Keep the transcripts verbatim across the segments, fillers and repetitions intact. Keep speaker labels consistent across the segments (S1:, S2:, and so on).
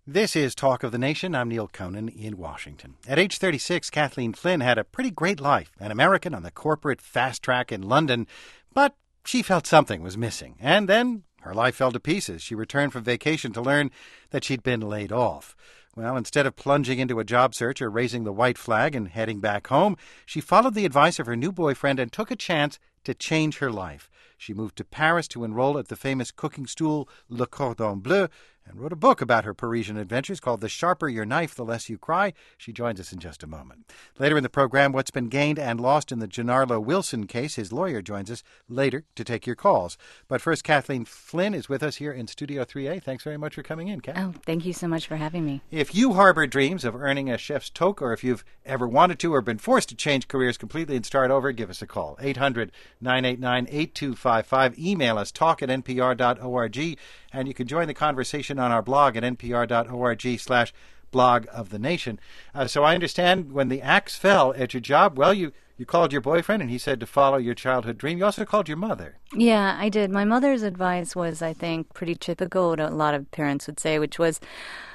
S1: This is Talk of the Nation. I'm Neil Conan in Washington. At age thirty-six, Kathleen Flynn had a pretty great life, an American on the corporate fast track in London, but she felt something was missing. And then her life fell to pieces. She returned from vacation to learn that she'd been laid off. Well, instead of plunging into a job search or raising the white flag and heading back home, she followed the advice of her new boyfriend and took a chance to change her life. She moved to Paris to enroll at the famous cooking school Le Cordon Bleu and wrote a book about her Parisian adventures called The Sharper Your Knife, The Less You Cry. She joins us in just a moment. Later in the program, what's been gained and lost in the Gennaro Wilson case. His lawyer joins us later to take your calls. But first, Kathleen Flynn is with us here in Studio three A. Thanks very much for coming in, Kath.
S2: Oh, thank you so much for having me.
S1: If you harbor dreams of earning a chef's toque, or if you've ever wanted to or been forced to change careers completely and start over, give us a call. eight hundred, nine eight nine, eight two five five. Email us, talk at n p r dot org. And you can join the conversation on our blog at n p r dot org slash blog of the nation. Uh, so I understand when the axe fell at your job, well, you, you called your boyfriend and he said to follow your childhood dream. You also called your mother.
S2: Yeah, I did. My mother's advice was, I think, pretty typical, what a lot of parents would say, which was,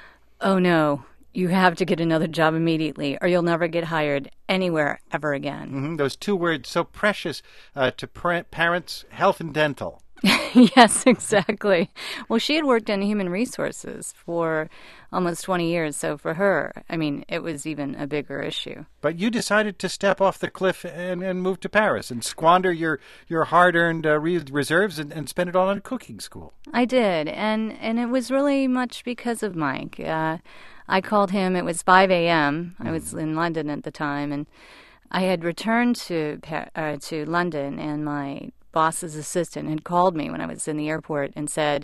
S2: oh no, you have to get another job immediately or you'll never get hired anywhere ever again.
S1: Mm-hmm. Those two words so precious uh, to par- parents, health and dental.
S2: Yes, exactly. Well, she had worked in human resources for almost twenty years. So for her, I mean, it was even a bigger issue.
S1: But you decided to step off the cliff and, and move to Paris and squander your, your hard-earned uh, re- reserves and, and spend it all on cooking school.
S2: I did. And, and it was really much because of Mike. Uh, I called him. It was five a.m. I was in London at the time. And I had returned to uh, to London, and my boss's assistant had called me when I was in the airport and said,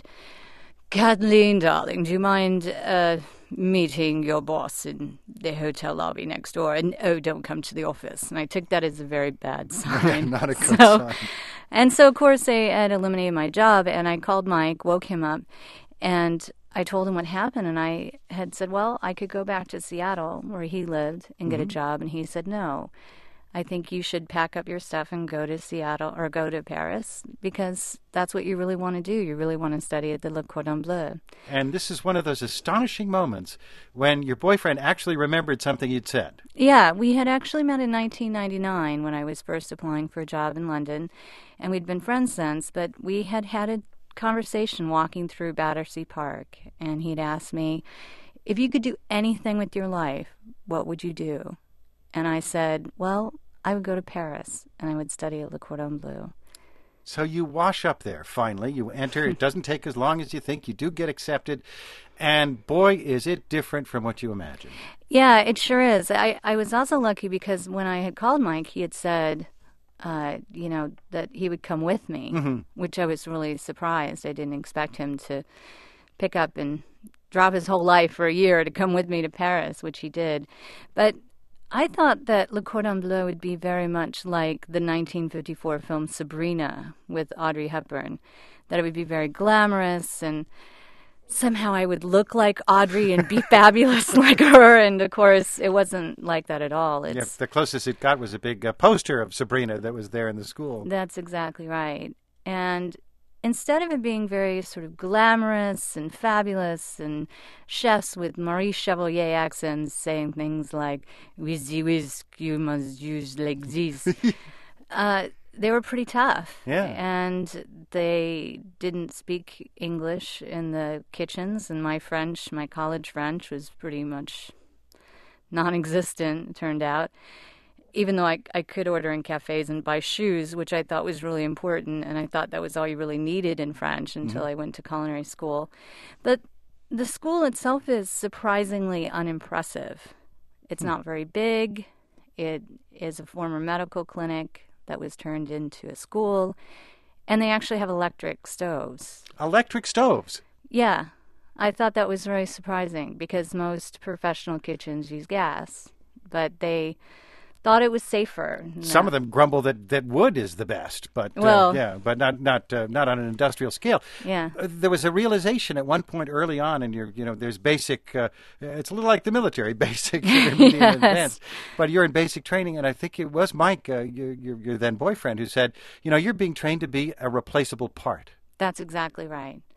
S2: Kathleen, darling, do you mind uh, meeting your boss in the hotel lobby next door? And, oh, don't come to the office. And I took that as a very bad sign.
S1: Not a good
S2: so,
S1: sign.
S2: And so, of course, they had eliminated my job, and I called Mike, woke him up, and I told him what happened. And I had said, well, I could go back to Seattle, where he lived, and get mm-hmm. a job. And he said, no. I think you should pack up your stuff and go to Seattle or go to Paris because that's what you really want to do. You really want to study at the Le Cordon Bleu.
S1: And this is one of those astonishing moments when your boyfriend actually remembered something you'd said.
S2: Yeah, we had actually met in nineteen ninety-nine when I was first applying for a job in London, and we'd been friends since, but we had had a conversation walking through Battersea Park, and he'd asked me, if you could do anything with your life, what would you do? And I said, well, I would go to Paris, and I would study at Le Cordon Bleu.
S1: So you wash up there, finally. You enter. It doesn't take as long as you think. You do get accepted. And, boy, is it different from what you imagined.
S2: Yeah, it sure is. I, I was also lucky because when I had called Mike, he had said, uh, you know, that he would come with me, mm-hmm. which I was really surprised. I didn't expect him to pick up and drop his whole life for a year to come with me to Paris, which he did. But I thought that Le Cordon Bleu would be very much like the nineteen fifty-four film Sabrina with Audrey Hepburn, that it would be very glamorous and somehow I would look like Audrey and be fabulous like her. And, of course, it wasn't like that at all. It's,
S1: yeah, the closest it got was a big uh, poster of Sabrina that was there in the school.
S2: That's exactly right. And instead of it being very sort of glamorous and fabulous and chefs with Maurice Chevalier accents saying things like, with the whisk, you must use like this, uh, they were pretty tough.
S1: Yeah.
S2: And they didn't speak English in the kitchens, and my French, my college French, was pretty much non-existent, it turned out. Even though I, I could order in cafes and buy shoes, which I thought was really important, and I thought that was all you really needed in French until mm-hmm. I went to culinary school. But the school itself is surprisingly unimpressive. It's mm. not very big. It is a former medical clinic that was turned into a school, and they actually have electric stoves.
S1: Electric stoves?
S2: Yeah. I thought that was very surprising because most professional kitchens use gas, but they thought it was safer.
S1: Some no. of them grumble that, that wood is the best, but
S2: well,
S1: uh, yeah, but not not uh, not on an industrial scale.
S2: Yeah,
S1: uh, there was a realization at one point early on, in your you know, there's basic. Uh, it's a little like the military, basic, intermediate,
S2: yes.
S1: and advanced. But you're in basic training, and I think it was Mike, uh, your, your your then boyfriend, who said, you know, you're being trained to be a replaceable part.
S2: That's exactly right.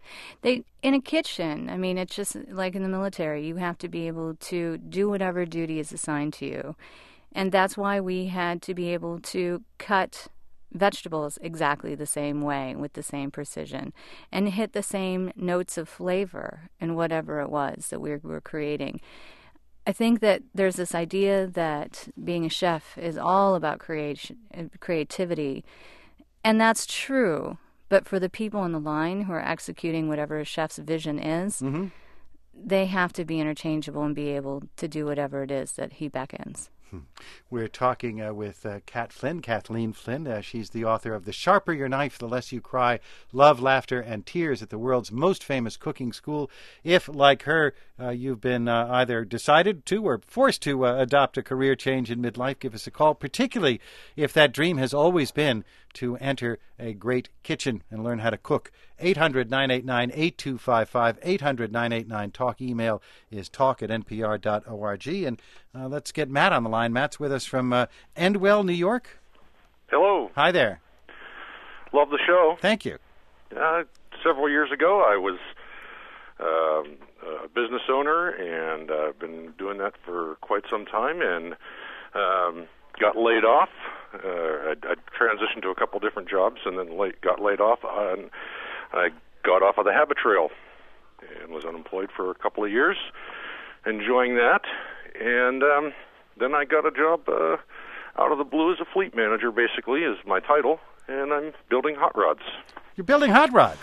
S2: They in a kitchen, I mean, it's just like in the military. You have to be able to do whatever duty is assigned to you. And that's why we had to be able to cut vegetables exactly the same way with the same precision and hit the same notes of flavor in whatever it was that we were creating. I think that there's this idea that being a chef is all about creation, creativity, and that's true. But for the people on the line who are executing whatever a chef's vision is, mm-hmm. they have to be interchangeable and be able to do whatever it is that he beckons.
S1: We're talking uh, with uh, Cat Flynn, Kathleen Flynn. Uh, she's the author of The Sharper Your Knife, The Less You Cry, Love, Laughter, and Tears at the world's most famous cooking school. If, like her, uh, you've been uh, either decided to or forced to uh, adopt a career change in midlife, give us a call, particularly if that dream has always been to enter a great kitchen and learn how to cook. eight hundred, nine eight nine, eight two five five, eight hundred, nine eight nine, talk. Email is talk at n p r dot org. And uh, let's get Matt on the line. Matt's with us from uh, Endwell, New York.
S3: Hello.
S1: Hi there.
S3: Love the show.
S1: Thank you.
S3: Uh, several years ago, I was um, a business owner, and I've uh, been doing that for quite some time, and um, got laid off. Uh, I transitioned to a couple different jobs, and then late, got laid off. And I got off of the habit trail and was unemployed for a couple of years, enjoying that. And um, then I got a job uh, out of the blue as a fleet manager, basically, is my title, and I'm building hot rods.
S1: You're building hot rods.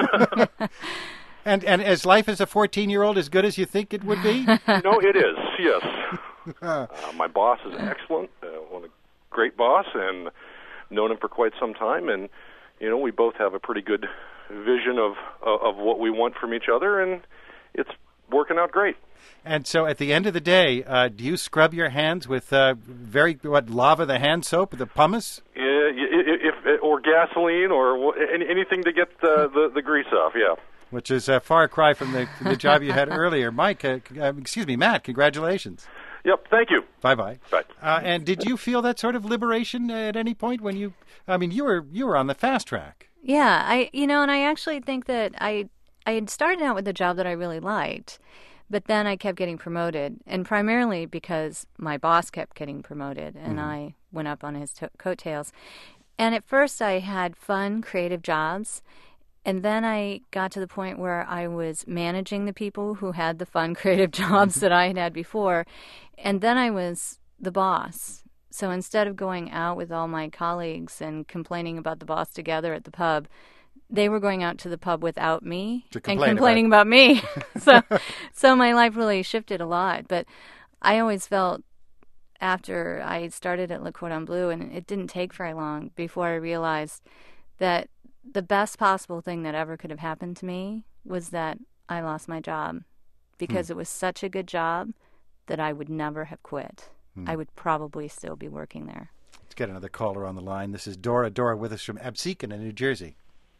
S1: and and is life as a fourteen-year-old as good as you think it would be?
S3: No, it is, yes. uh, my boss is excellent, uh, one a great boss, and known him for quite some time, and you know we both have a pretty good vision of of what we want from each other, and it's working out great.
S1: And so, at the end of the day, uh, do you scrub your hands with uh, very what lava the hand soap, the pumice?
S3: Yeah, if, if or gasoline or anything to get the, the, the grease off. Yeah.
S1: Which is a far cry from the the job you had earlier, Mike. Uh, uh, excuse me, Matt. Congratulations.
S3: Yep, thank you.
S1: Bye-bye.
S3: Bye.
S1: Uh, and did you feel that sort of liberation at any point when you, I mean, you were you were on the fast track.
S2: Yeah, I you know, and I actually think that I I had started out with a job that I really liked, but then I kept getting promoted, and primarily because my boss kept getting promoted, and mm-hmm. I went up on his to- coattails. And at first I had fun, creative jobs, and then I got to the point where I was managing the people who had the fun, creative jobs that I had had before. And then I was the boss. So instead of going out with all my colleagues and complaining about the boss together at the pub, they were going out to the pub without me
S1: to complain
S2: and complaining
S1: about,
S2: about me. so so my life really shifted a lot. But I always felt after I started at Le Cordon Bleu, and it didn't take very long before I realized that the best possible thing that ever could have happened to me was that I lost my job, because hmm. it was such a good job that I would never have quit. Hmm. I would probably still be working there.
S1: Let's get another caller on the line. This is Dora. Dora with us from Absecon in New Jersey.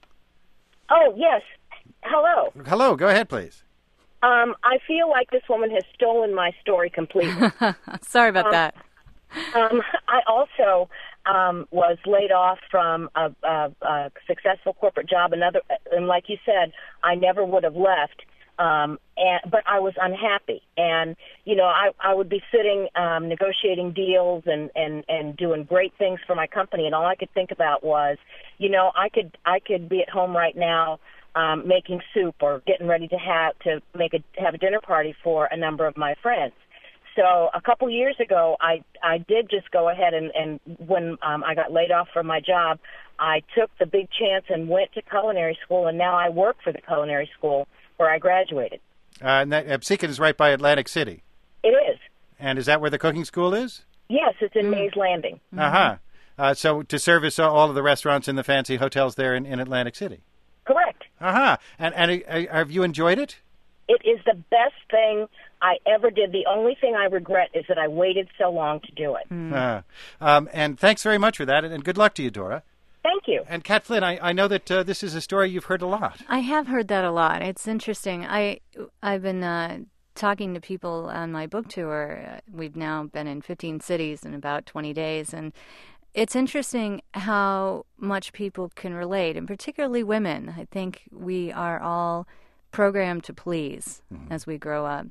S4: Oh, yes. Hello.
S1: Hello. Go ahead, please.
S4: Um, I feel like this woman has stolen my story completely.
S2: Sorry about
S4: um,
S2: that.
S4: um, I also um, was laid off from a, a, a successful corporate job. Another, and like you said, I never would have left. Um, and, but I was unhappy, and you know, I, I would be sitting um, negotiating deals and, and, and doing great things for my company, and all I could think about was, you know, I could I could be at home right now um, making soup or getting ready to have to make a have a dinner party for a number of my friends. So a couple years ago, I I did just go ahead and, and when um, I got laid off from my job, I took the big chance and went to culinary school, and now I work for the culinary school where I graduated.
S1: Uh, and that Absecon is right by Atlantic City.
S4: It is.
S1: And is that where the cooking school is?
S4: Yes, it's in mm. Mays Landing.
S1: Mm-hmm. Uh-huh. Uh, so to service all of the restaurants and the fancy hotels there in, in Atlantic City?
S4: Correct.
S1: Uh-huh. And, and uh, have you enjoyed it?
S4: It is the best thing I ever did. The only thing I regret is that I waited so long to do it.
S1: Mm. Uh, um, and thanks very much for that, and, and good luck to you, Dora.
S4: Thank you.
S1: And Cat Flynn, I, I know that uh, this is a story you've heard a lot.
S2: I have heard that a lot. It's interesting. I, I've been uh, talking to people on my book tour. Uh, we've now been in fifteen cities in about twenty days, and it's interesting how much people can relate, and particularly women. I think we are all programmed to please mm-hmm. as we grow up.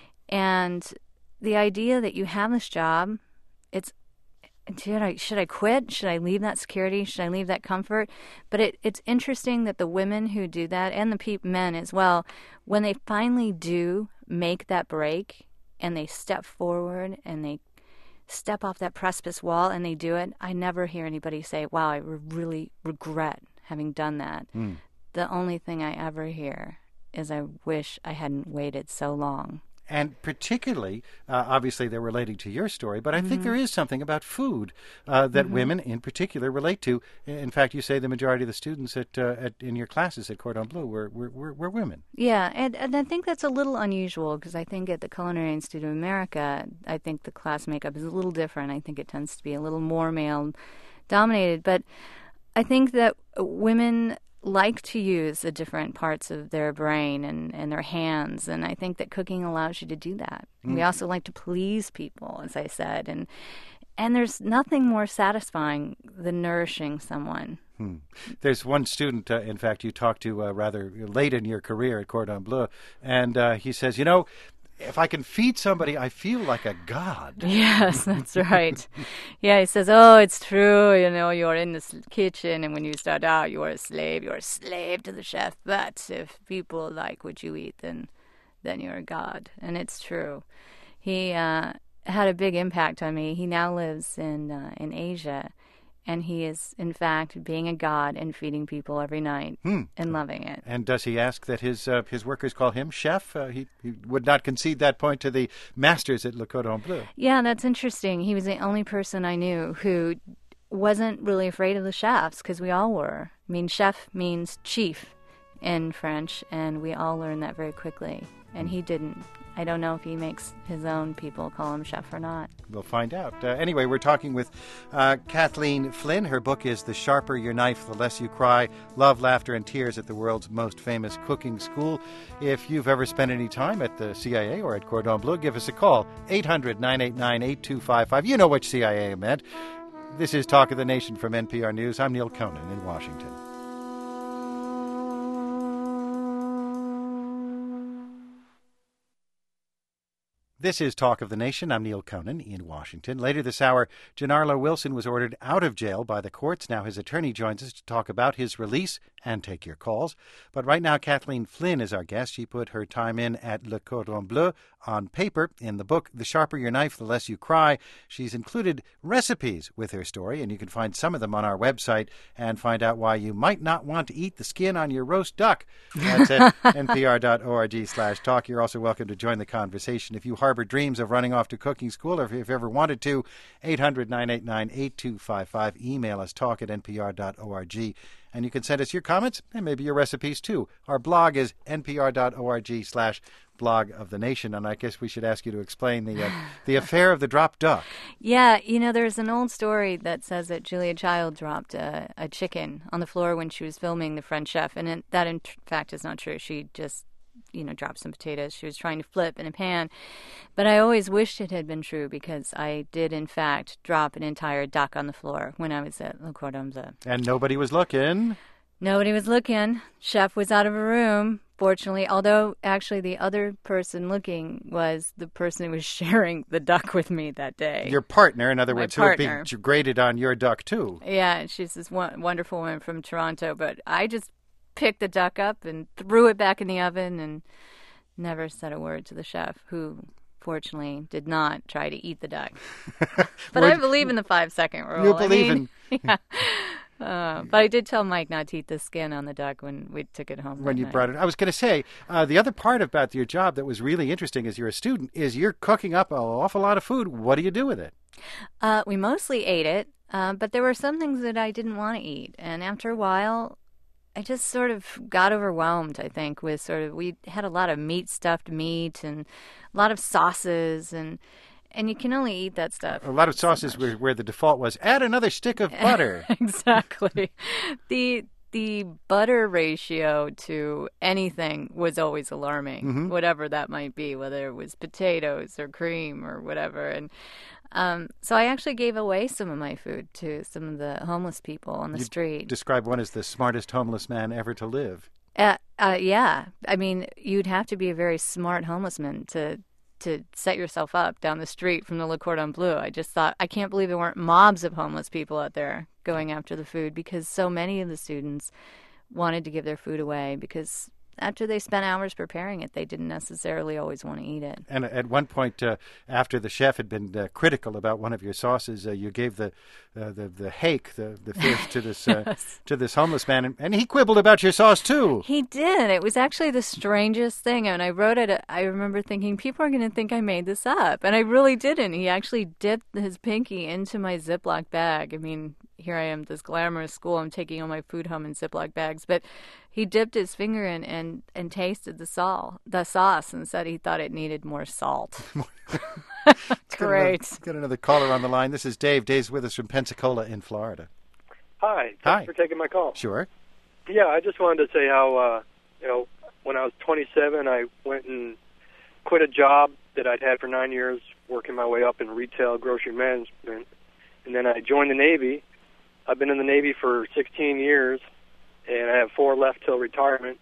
S2: And the idea that you have this job, it's, should I, should I quit? Should I leave that security? Should I leave that comfort? But it, it's interesting that the women who do that, and the pe- men as well, when they finally do make that break and they step forward and they step off that precipice wall and they do it, I never hear anybody say, wow, I really regret having done that. Mm. The only thing I ever hear is I wish I hadn't waited so long.
S1: And particularly, uh, obviously, they're relating to your story, but I mm-hmm. think there is something about food uh, that mm-hmm. women in particular relate to. In fact, you say the majority of the students at, uh, at in your classes at Cordon Bleu were, were, were, were women.
S2: Yeah, and, and I think that's a little unusual because I think at the Culinary Institute of America, I think the class makeup is a little different. I think it tends to be a little more male-dominated. But I think that women like to use the different parts of their brain and, and their hands, and I think that cooking allows you to do that. Mm. We also like to please people, as I said, and and there's nothing more satisfying than nourishing someone.
S1: Hmm. There's one student, uh, in fact, you talked to uh, rather late in your career at Cordon Bleu, and uh, he says, you know, if I can feed somebody, I feel like a god.
S2: Yes, that's right. Yeah, he says, oh, it's true, you know, you're in the kitchen, and when you start out, you're a slave. You're a slave to the chef. But if people like what you eat, then then you're a god. And it's true. He uh, had a big impact on me. He now lives in uh, in Asia, and he is, in fact, being a god and feeding people every night hmm. and loving it.
S1: And does he ask that his uh, his workers call him chef? Uh, he, he would not concede that point to the masters at Le Cordon Bleu.
S2: Yeah, that's interesting. He was the only person I knew who wasn't really afraid of the chefs, because we all were. I mean, chef means chief in French, and we all learned that very quickly. And he didn't. I don't know if he makes his own people call him chef or not.
S1: We'll find out. Uh, anyway, we're talking with uh, Kathleen Flynn. Her book is The Sharper Your Knife, The Less You Cry, Love, Laughter, and Tears at the World's Most Famous Cooking School. If you've ever spent any time at the C I A or at Cordon Bleu, give us a call, eight hundred, nine eight nine, eight two five five. You know which C I A meant. This is Talk of the Nation from N P R News. I'm Neil Conan in Washington. This is Talk of the Nation. I'm Neil Conan in Washington. Later this hour, Gennaro Wilson was ordered out of jail by the courts. Now his attorney joins us to talk about his release and take your calls. But right now, Kathleen Flynn is our guest. She put her time in at Le Cordon Bleu on paper. In the book, The Sharper Your Knife, The Less You Cry, she's included recipes with her story, and you can find some of them on our website and find out why you might not want to eat the skin on your roast duck. That's at npr.org slash talk. You're also welcome to join the conversation. If you harbor dreams of running off to cooking school, or if you've ever wanted to, eight hundred, nine eight nine, eight two five five. Email us, talk at npr.org. And you can send us your comments and maybe your recipes, too. Our blog is npr.org slash blog of the nation. And I guess we should ask you to explain the uh, the affair of the dropped duck.
S2: Yeah, you know, there's an old story that says that Julia Child dropped a, a chicken on the floor when she was filming The French Chef. And it, that, in t- fact, is not true. She just, you know, dropped some potatoes she was trying to flip in a pan. But I always wished it had been true, because I did, in fact, drop an entire duck on the floor when I was at Le Cordon Bleu.
S1: And nobody was looking.
S2: Nobody was looking. Chef was out of a room, fortunately, although actually the other person looking was the person who was sharing the duck with me that day.
S1: Your partner, in other
S2: My
S1: words,
S2: partner.
S1: who would be graded on your duck, too.
S2: Yeah, she's this one, wonderful woman from Toronto, but I just picked the duck up and threw it back in the oven and never said a word to the chef, who fortunately did not try to eat the duck. But I believe in the five-second rule.
S1: You believe
S2: I mean,
S1: in...
S2: yeah. Uh, but I did tell Mike not to eat the skin on the duck when we took it home.
S1: When you
S2: night.
S1: brought it. I was going to say, uh, the other part about your job that was really interesting as you're a student is you're cooking up an awful lot of food. What do you do with it?
S2: Uh, we mostly ate it, uh, but there were some things that I didn't want to eat. And after a while, I just sort of got overwhelmed, I think, with sort of, we had a lot of meat, stuffed meat, and a lot of sauces, and and you can only eat that stuff.
S1: A lot of sauces where, where the default was, add another stick of butter.
S2: Exactly. The the butter ratio to anything was always alarming, mm-hmm. whatever that might be, whether it was potatoes or cream or whatever. And um, so I actually gave away some of my food to some of the homeless people on the
S1: you
S2: street.
S1: Describe one as the smartest homeless man ever to live.
S2: Uh, uh, yeah. I mean, you'd have to be a very smart homeless man to to set yourself up down the street from the Le Cordon Bleu. I just thought, I can't believe there weren't mobs of homeless people out there going after the food, because so many of the students wanted to give their food away because after they spent hours preparing it, they didn't necessarily always want to eat it.
S1: And at one point, uh, after the chef had been uh, critical about one of your sauces, uh, you gave the uh, the the hake, the, the fish, to this uh, yes. to this homeless man, and, and he quibbled about your sauce too.
S2: He did. It was actually the strangest thing. And I wrote it. I remember thinking, people are going to think I made this up, and I really didn't. He actually dipped his pinky into my Ziploc bag. I mean, here I am, this glamorous school. I'm taking all my food home in Ziploc bags, but he dipped his finger in and, and tasted the salt, the sauce, and said he thought it needed more salt. Great.
S1: Got another, got another caller on the line. This is Dave. Dave's with us from Pensacola in Florida.
S5: Hi. Thanks
S1: Hi.
S5: for taking my call.
S1: Sure.
S5: Yeah, I just wanted to say how, uh, you know, when I was twenty-seven, I went and quit a job that I'd had for nine years, working my way up in retail grocery management, and then I joined the Navy. I've been in the Navy for sixteen years, and I have four left till retirement,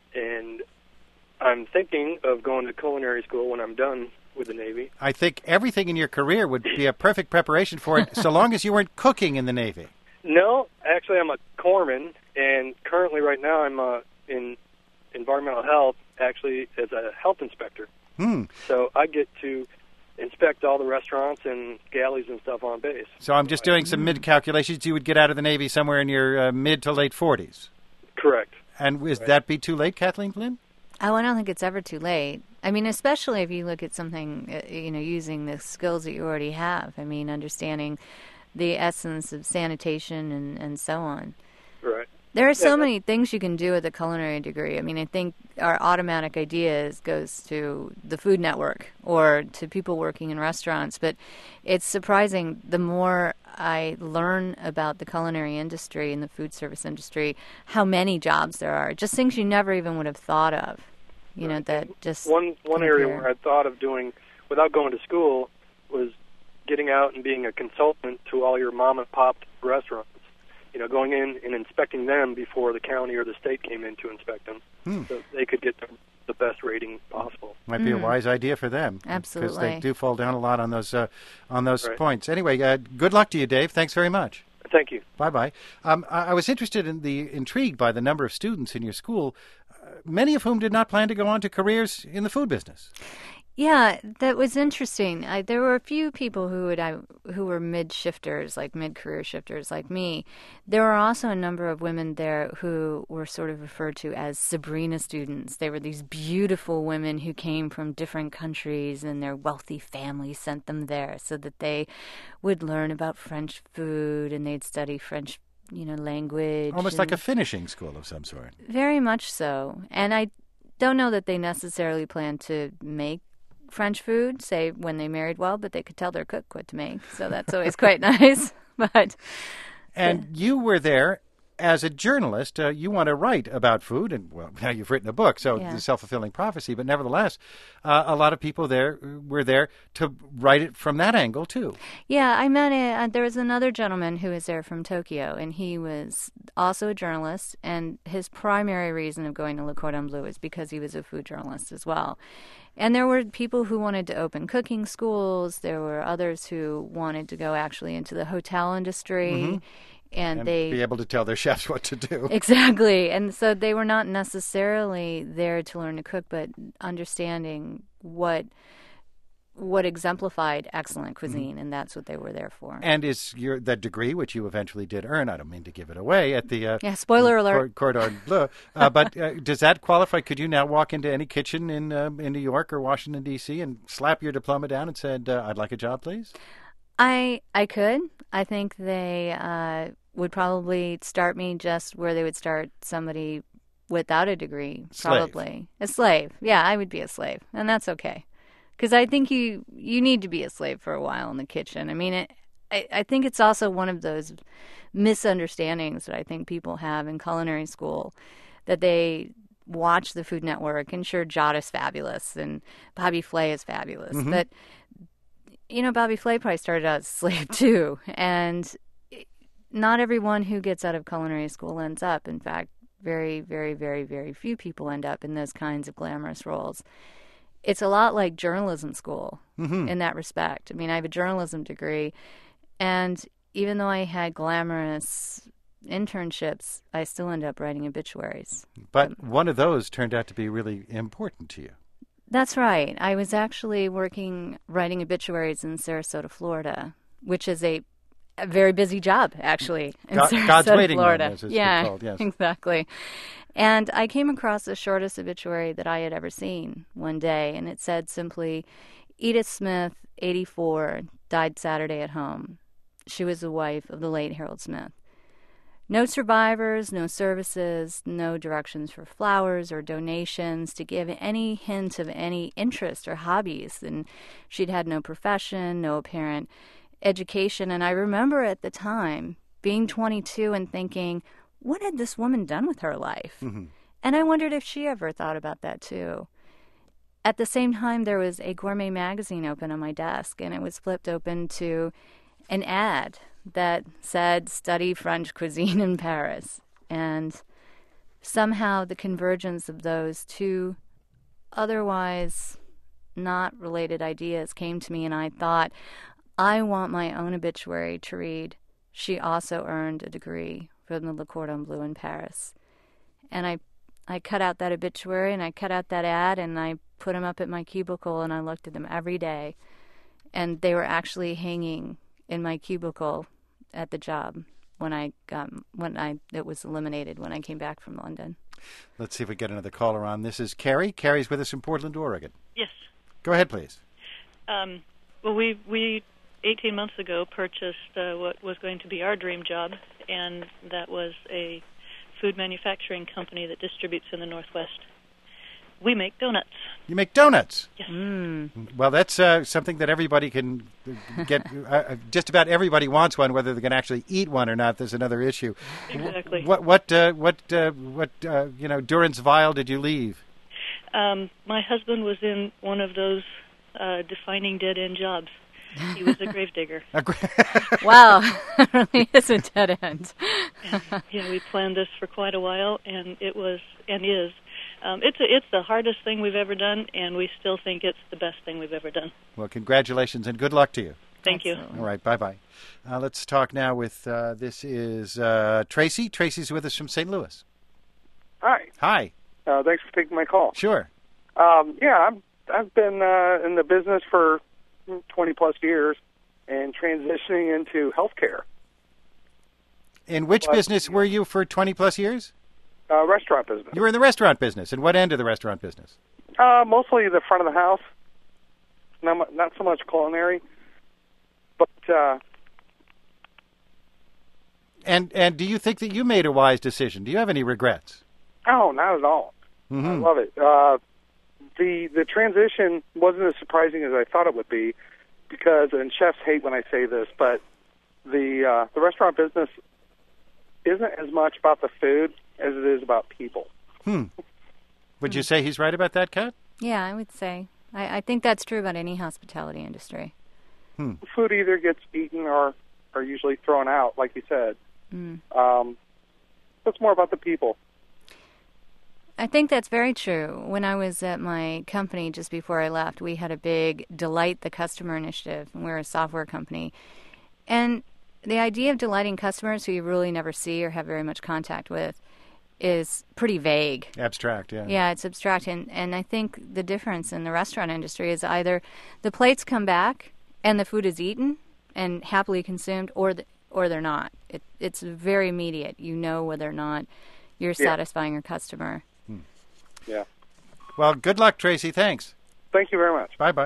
S5: and I'm thinking of going to culinary school when I'm done with the Navy.
S1: I think everything in your career would be a perfect preparation for it, so long as you weren't cooking in the Navy.
S5: No, actually I'm a corpsman, and currently right now I'm uh, in environmental health, actually as a health inspector.
S1: Hmm.
S5: So I get to inspect all the restaurants and galleys and stuff on base.
S1: So I'm just doing some mid-calculations. You would get out of the Navy somewhere in your uh, mid to late forties.
S5: Correct.
S1: And is
S5: right.
S1: that be too late, Kathleen Flynn?
S2: Oh, I don't think it's ever too late. I mean, especially if you look at something, uh, you know, using the skills that you already have. I mean, understanding the essence of sanitation and, and so on.
S5: Right.
S2: There are so
S5: yeah,
S2: many things you can do with a culinary degree. I mean, I think our automatic idea is, goes to the Food Network or to people working in restaurants. But it's surprising, the more I learn about the culinary industry and the food service industry, how many jobs there are. Just things you never even would have thought of. You
S5: right.
S2: know, that just...
S5: One, one area where I thought of doing, without going to school, was getting out and being a consultant to all your mom-and-pop restaurants. You know, going in and inspecting them before the county or the state came in to inspect them, hmm. so they could get the, the best rating possible.
S1: Might be mm. a wise idea for them.
S2: Absolutely,
S1: because they do fall down a lot on those uh, on those
S5: right.
S1: points. Anyway, uh, good luck to you, Dave. Thanks very much.
S5: Thank you.
S1: Bye bye. Um, I, I was interested in the intrigued by the number of students in your school, uh, many of whom did not plan to go on to careers in the food business.
S2: Yeah, that was interesting. I, there were a few people who would I, who were mid-shifters, like mid-career shifters like me. There were also a number of women there who were sort of referred to as Sabrina students. They were these beautiful women who came from different countries, and their wealthy families sent them there so that they would learn about French food, and they'd study French, you know, language.
S1: Almost like a finishing school of some sort.
S2: Very much so. And I don't know that they necessarily plan to make French food, say, when they married well, but they could tell their cook what to make, so that's always quite nice. But
S1: and yeah. you were there as a journalist. Uh, you want to write about food, and well, now you've written a book, so yeah. it's a self-fulfilling prophecy. But nevertheless, uh, a lot of people there were there to write it from that angle too.
S2: Yeah, I met a, uh, there was another gentleman who was there from Tokyo, and he was also a journalist. And his primary reason of going to Le Cordon Bleu is because he was a food journalist as well. And there were people who wanted to open cooking schools. There were others who wanted to go actually into the hotel industry. Mm-hmm. And,
S1: and
S2: they
S1: be able to tell their chefs what to do.
S2: Exactly. And so they were not necessarily there to learn to cook, but understanding what what exemplified excellent cuisine, mm-hmm. and that's what they were there for.
S1: And is your that degree, which you eventually did earn, I don't mean to give it away, at the uh,
S2: yeah, spoiler alert,
S1: Cordon Bleu, uh, but uh, does that qualify? Could you now walk into any kitchen in uh, in New York or Washington, D C and slap your diploma down and said, uh, I'd like a job, please?
S2: I I could. I think they uh, would probably start me just where they would start somebody without a degree, probably.
S1: Slave.
S2: A slave. Yeah, I would be a slave, and that's okay. Because I think you, you need to be a slave for a while in the kitchen. I mean, it, I, I think it's also one of those misunderstandings that I think people have in culinary school, that they watch the Food Network and sure, Jot is fabulous and Bobby Flay is fabulous. Mm-hmm. But, you know, Bobby Flay probably started out as a slave too. And not everyone who gets out of culinary school ends up. In fact, very, very, very, very few people end up in those kinds of glamorous roles. It's a lot like journalism school mm-hmm. in that respect. I mean, I have a journalism degree, and even though I had glamorous internships, I still end up writing obituaries.
S1: But um, one of those turned out to be really important to you.
S2: That's right. I was actually working writing obituaries in Sarasota, Florida, which is a, a very busy job, actually, in
S1: God,
S2: Sarasota,
S1: God's waiting
S2: Florida.
S1: room, as it's
S2: yeah,
S1: called, yes.
S2: Exactly. And I came across the shortest obituary that I had ever seen one day, and it said simply, Edith Smith, eighty-four, died Saturday at home. She was the wife of the late Harold Smith. No survivors, no services, no directions for flowers or donations to give any hint of any interest or hobbies. And she'd had no profession, no apparent education. And I remember at the time being twenty-two and thinking, what had this woman done with her life? Mm-hmm. And I wondered if she ever thought about that too. At the same time, there was a gourmet magazine open on my desk, and it was flipped open to an ad that said, study French cuisine in Paris. And somehow the convergence of those two otherwise not related ideas came to me, and I thought, I want my own obituary to read, she also earned a degree from the Le Cordon Bleu in Paris. And I I cut out that obituary, and I cut out that ad, and I put them up at my cubicle, and I looked at them every day. And they were actually hanging in my cubicle at the job when I got when I it was eliminated when I came back from London.
S1: Let's see if we get another caller on. This is Carrie. Carrie's with us in Portland, Oregon.
S6: Yes.
S1: Go ahead, please.
S6: Um, well, we we eighteen months ago purchased uh, what was going to be our dream job, and that was a food manufacturing company that distributes in the Northwest. We make donuts.
S1: You make donuts?
S6: Yes.
S2: Mm.
S1: Well, that's uh, something that everybody can get. Uh, just about everybody wants one. Whether they can actually eat one or not, there's another issue.
S6: Exactly.
S1: What what uh, what uh, what uh, you know? Durance Vile did you leave?
S6: Um, my husband was in one of those uh, defining dead end jobs. He was a gravedigger.
S2: Wow, it really is a dead end.
S6: And, yeah, we planned this for quite a while, and it was and is. Um, it's a, it's the hardest thing we've ever done, and we still think it's the best thing we've ever done.
S1: Well, congratulations and good luck to you.
S6: Thank you.
S1: All right, bye-bye. Uh, let's talk now with, uh, this is uh, Tracy. Tracy's with us from Saint Louis.
S7: Hi.
S1: Hi.
S7: Uh, thanks for taking my call.
S1: Sure.
S7: Um, yeah, I'm, I've been uh, in the business for twenty-plus years and transitioning into healthcare.
S1: In which
S7: but,
S1: business were you for twenty-plus years?
S7: Uh, restaurant business.
S1: You were in the restaurant business. And what end of the restaurant business?
S7: Uh, mostly the front of the house. Not, not so much culinary. But, uh...
S1: And and do you think that you made a wise decision? Do you have any regrets?
S7: Oh, not at all. Mm-hmm. I love it. Uh, the the transition wasn't as surprising as I thought it would be because, and chefs hate when I say this, but the uh, the restaurant business isn't as much about the food as it is about people.
S1: Hmm. Would you say he's right about that, Kat?
S2: Yeah, I would say. I, I think that's true about any hospitality industry.
S1: Hmm.
S7: Food either gets eaten or, or usually thrown out, like you said.
S2: Mm.
S7: Um, it's more about the people.
S2: I think that's very true. When I was at my company just before I left, we had a big Delight the Customer initiative, and we're a software company. And the idea of delighting customers who you really never see or have very much contact with is pretty vague.
S1: Abstract, yeah.
S2: Yeah, it's abstract. And, and I think the difference in the restaurant industry is either the plates come back and the food is eaten and happily consumed, or the, or they're not. It, it's very immediate. You know whether or not you're yeah. satisfying your customer.
S7: Yeah.
S1: Well, good luck, Tracy. Thanks.
S7: Thank you very much.
S1: Bye-bye.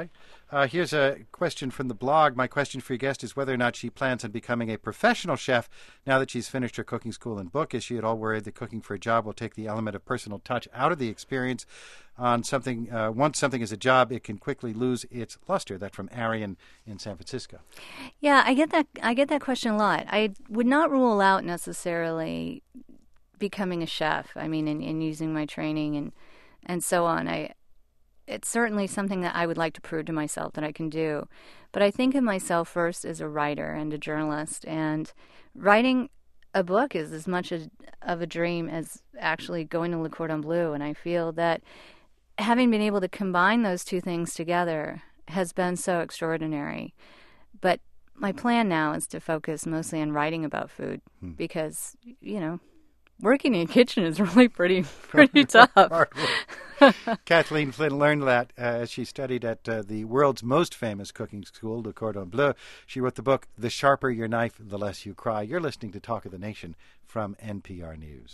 S1: Uh, here's a question from the blog. My question for your guest is whether or not she plans on becoming a professional chef now that she's finished her cooking school and book. Is she at all worried that cooking for a job will take the element of personal touch out of the experience? On something, uh, once something is a job, it can quickly lose its luster. That's from Arian in San Francisco.
S2: Yeah, I get that. I get that question a lot. I would not rule out necessarily becoming a chef. I mean, in, in using my training and and so on. I. It's certainly something that I would like to prove to myself that I can do. But I think of myself first as a writer and a journalist. And writing a book is as much a, of a dream as actually going to Le Cordon Bleu. And I feel that having been able to combine those two things together has been so extraordinary. But my plan now is to focus mostly on writing about food hmm. because, you know, working in a kitchen is really pretty pretty tough.
S1: Kathleen Flynn learned that uh, as she studied at uh, the world's most famous cooking school, Le Cordon Bleu. She wrote the book, The Sharper Your Knife, The Less You Cry. You're listening to Talk of the Nation from N P R News.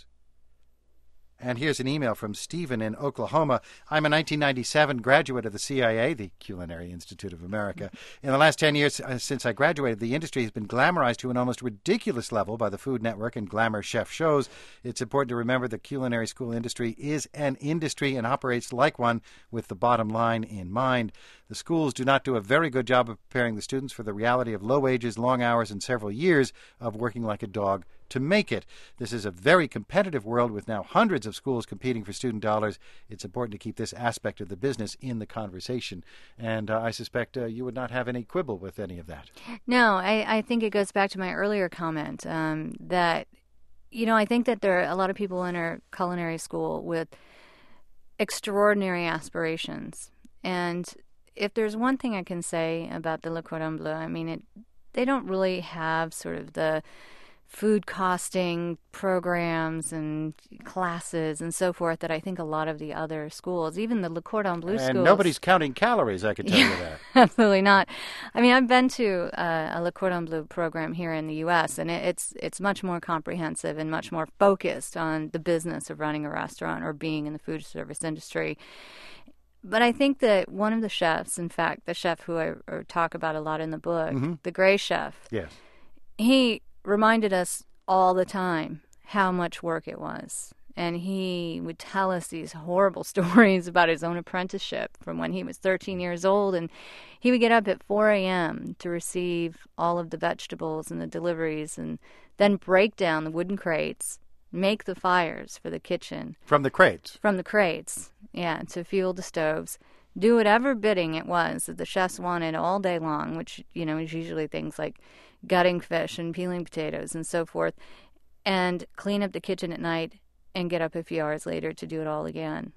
S1: And here's an email from Stephen in Oklahoma. I'm a nineteen ninety-seven graduate of the C I A, the Culinary Institute of America. In the last ten years uh, since I graduated, the industry has been glamorized to an almost ridiculous level by the Food Network and glamour chef shows. It's important to remember the culinary school industry is an industry and operates like one with the bottom line in mind. The schools do not do a very good job of preparing the students for the reality of low wages, long hours, and several years of working like a dog to make it. This is a very competitive world with now hundreds of schools competing for student dollars. It's important to keep this aspect of the business in the conversation. And uh, I suspect uh, you would not have any quibble with any of that.
S2: No, I, I think it goes back to my earlier comment um, that, you know, I think that there are a lot of people in our culinary school with extraordinary aspirations. And if there's one thing I can say about the Le Cordon Bleu, I mean, it, they don't really have sort of the food costing programs and classes and so forth that I think a lot of the other schools, even the Le Cordon Bleu
S1: and
S2: schools.
S1: And nobody's counting calories, I can tell you that.
S2: Absolutely not. I mean, I've been to uh, a Le Cordon Bleu program here in the U S, and it, it's it's much more comprehensive and much more focused on the business of running a restaurant or being in the food service industry. But I think that one of the chefs, in fact, the chef who I or talk about a lot in the book, mm-hmm. the Gray chef,
S1: yes,
S2: he reminded us all the time how much work it was. And he would tell us these horrible stories about his own apprenticeship from when he was thirteen years old. And he would get up at four a.m. to receive all of the vegetables and the deliveries and then break down the wooden crates, make the fires for the kitchen.
S1: From the crates?
S2: From the crates, yeah, to fuel the stoves. Do whatever bidding it was that the chefs wanted all day long, which, you know, is usually things like gutting fish and peeling potatoes and so forth, and clean up the kitchen at night and get up a few hours later to do it all again.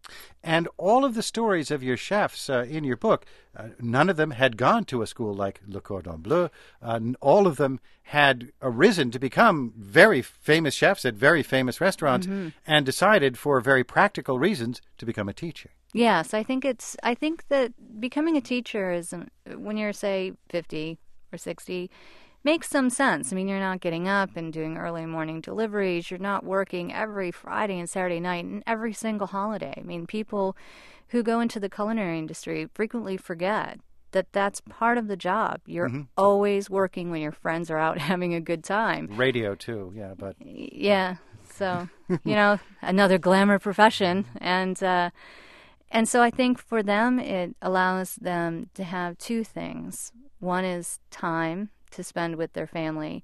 S1: And all of the stories of your chefs uh, in your book, uh, none of them had gone to a school like Le Cordon Bleu. Uh, all of them had arisen to become very famous chefs at very famous restaurants mm-hmm. and decided for very practical reasons to become a teacher.
S2: Yes, I think it's. I think that becoming a teacher is, when you're, say, fifty or sixty, makes some sense. I mean, you're not getting up and doing early morning deliveries. You're not working every Friday and Saturday night and every single holiday. I mean, people who go into the culinary industry frequently forget that that's part of the job. You're mm-hmm. always working when your friends are out having a good time.
S1: Radio, too, yeah, but...
S2: Yeah, so, you know, another glamour profession. And, uh, and so I think for them, it allows them to have two things. One is time to spend with their family,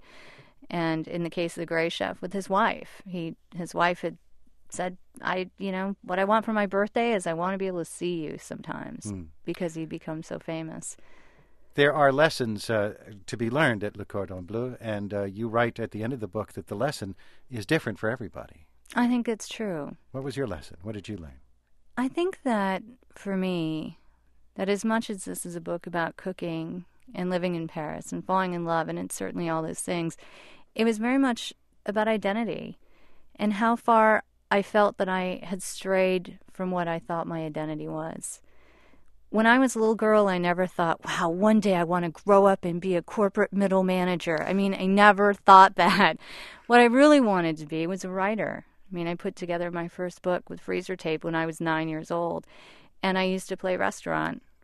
S2: and in the case of the Gray chef, with his wife. He, his wife had said, "I, you know, what I want for my birthday is I want to be able to see you sometimes," mm. because he'd become so famous.
S1: There are lessons uh, to be learned at Le Cordon Bleu, and uh, you write at the end of the book that the lesson is different for everybody.
S2: I think it's true.
S1: What was your lesson? What did you learn?
S2: I think that, for me, that as much as this is a book about cooking and living in Paris and falling in love, and it's certainly all those things, it was very much about identity and how far I felt that I had strayed from what I thought my identity was. When I was a little girl, I never thought, wow, one day I want to grow up and be a corporate middle manager. I mean, I never thought that. What I really wanted to be was a writer. I mean, I put together my first book with freezer tape when I was nine years old, and I used to play restaurant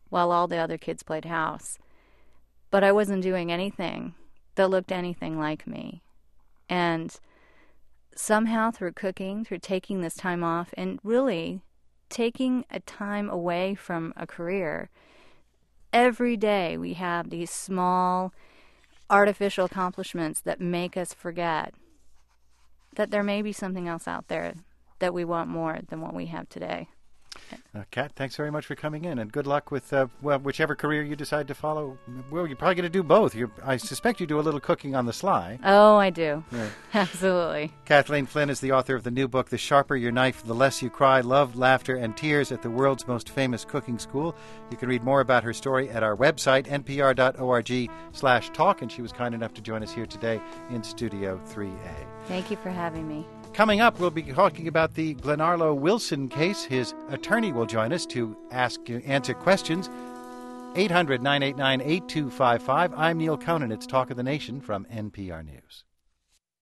S2: while all the other kids played house. But I wasn't doing anything that looked anything like me. And somehow through cooking, through taking this time off, and really taking a time away from a career, every day we have these small artificial accomplishments that make us forget that there may be something else out there that we want more than what we have today.
S1: Uh, Kat, thanks very much for coming in, and good luck with uh, well, whichever career you decide to follow. Well, you're probably going to do both. You're, I suspect you do a little cooking on the sly.
S2: Oh, I do.
S1: Yeah.
S2: Absolutely.
S1: Kathleen Flynn is the author of the new book, The Sharper Your Knife, The Less You Cry, Love, Laughter, and Tears at the World's Most Famous Cooking School. You can read more about her story at our website, npr.org slash talk, and she was kind enough to join us here today in Studio three A.
S2: Thank you for having me.
S1: Coming up, we'll be talking about the Glenarlo Wilson case. His attorney will join us to ask answer questions. eight hundred, nine eight nine, eight two five five. I'm Neil Conan. It's Talk of the Nation from N P R News.